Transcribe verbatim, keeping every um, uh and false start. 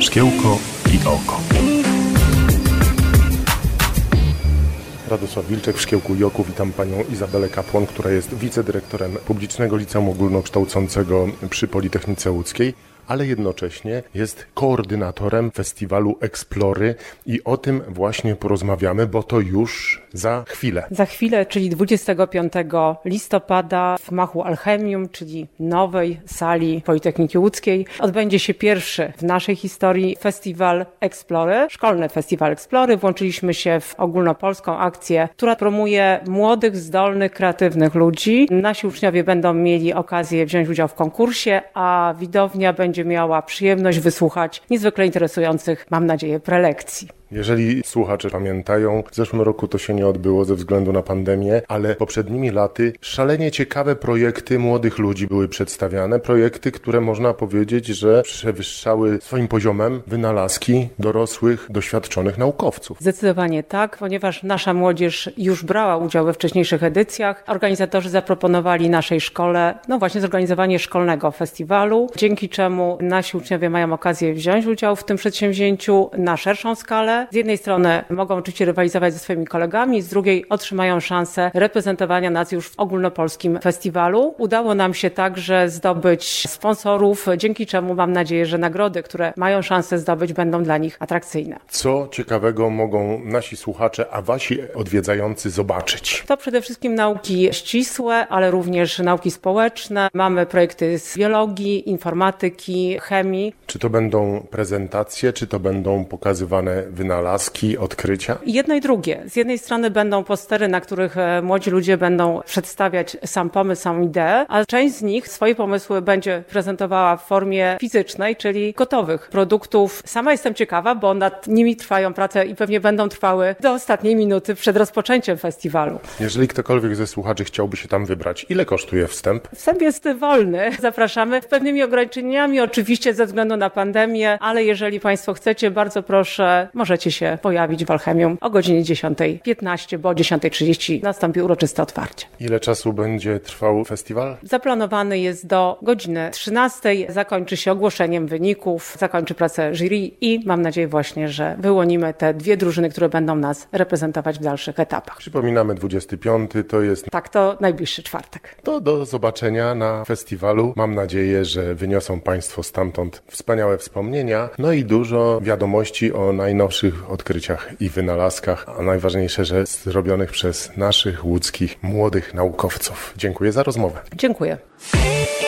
Szkiełko i oko. Radosław Wilczek w Szkiełku i Oku. Witam panią Izabelę Kapłon, która jest wicedyrektorem Publicznego Liceum Ogólnokształcącego przy Politechnice Łódzkiej, ale jednocześnie jest koordynatorem festiwalu Explory i o tym właśnie porozmawiamy, bo to już za chwilę. Za chwilę, czyli dwudziestego piątego listopada w gmachu Alchemium, czyli nowej sali Politechniki Łódzkiej, odbędzie się pierwszy w naszej historii festiwal Explory, szkolny festiwal Explory. Włączyliśmy się w ogólnopolską akcję, która promuje młodych, zdolnych, kreatywnych ludzi. Nasi uczniowie będą mieli okazję wziąć udział w konkursie, a widownia będzie miała przyjemność wysłuchać niezwykle interesujących, mam nadzieję, prelekcji. Jeżeli słuchacze pamiętają, w zeszłym roku to się nie odbyło ze względu na pandemię, ale poprzednimi laty szalenie ciekawe projekty młodych ludzi były przedstawiane. Projekty, które można powiedzieć, że przewyższały swoim poziomem wynalazki dorosłych, doświadczonych naukowców. Zdecydowanie tak, ponieważ nasza młodzież już brała udział we wcześniejszych edycjach. Organizatorzy zaproponowali naszej szkole, no właśnie zorganizowanie szkolnego festiwalu, dzięki czemu nasi uczniowie mają okazję wziąć udział w tym przedsięwzięciu na szerszą skalę. Z jednej strony mogą oczywiście rywalizować ze swoimi kolegami, z drugiej otrzymają szansę reprezentowania nas już w ogólnopolskim festiwalu. Udało nam się także zdobyć sponsorów, dzięki czemu mam nadzieję, że nagrody, które mają szansę zdobyć, będą dla nich atrakcyjne. Co ciekawego mogą nasi słuchacze, a wasi odwiedzający zobaczyć? To przede wszystkim nauki ścisłe, ale również nauki społeczne. Mamy projekty z biologii, informatyki, chemii. Czy to będą prezentacje, czy to będą pokazywane wynalazki? Wynalazki, odkrycia? Jedno i drugie. Z jednej strony będą postery, na których młodzi ludzie będą przedstawiać sam pomysł, samą ideę, a część z nich swoje pomysły będzie prezentowała w formie fizycznej, czyli gotowych produktów. Sama jestem ciekawa, bo nad nimi trwają prace i pewnie będą trwały do ostatniej minuty przed rozpoczęciem festiwalu. Jeżeli ktokolwiek ze słuchaczy chciałby się tam wybrać, ile kosztuje wstęp? Wstęp jest wolny. Zapraszamy z pewnymi ograniczeniami, oczywiście ze względu na pandemię, ale jeżeli państwo chcecie, bardzo proszę, możecie się pojawić w Alchemium o godzinie dziesiąta piętnaście, bo o dziesiąta trzydzieści nastąpi uroczyste otwarcie. Ile czasu będzie trwał festiwal? Zaplanowany jest do godziny trzynastej. Zakończy się ogłoszeniem wyników, zakończy pracę jury i mam nadzieję właśnie, że wyłonimy te dwie drużyny, które będą nas reprezentować w dalszych etapach. Przypominamy, dwudziesty piąty to jest... Tak, to najbliższy czwartek. To do zobaczenia na festiwalu. Mam nadzieję, że wyniosą państwo stamtąd wspaniałe wspomnienia, no i dużo wiadomości o najnowszych odkryciach i wynalazkach, a najważniejsze, że zrobionych przez naszych łódzkich młodych naukowców. Dziękuję za rozmowę. Dziękuję.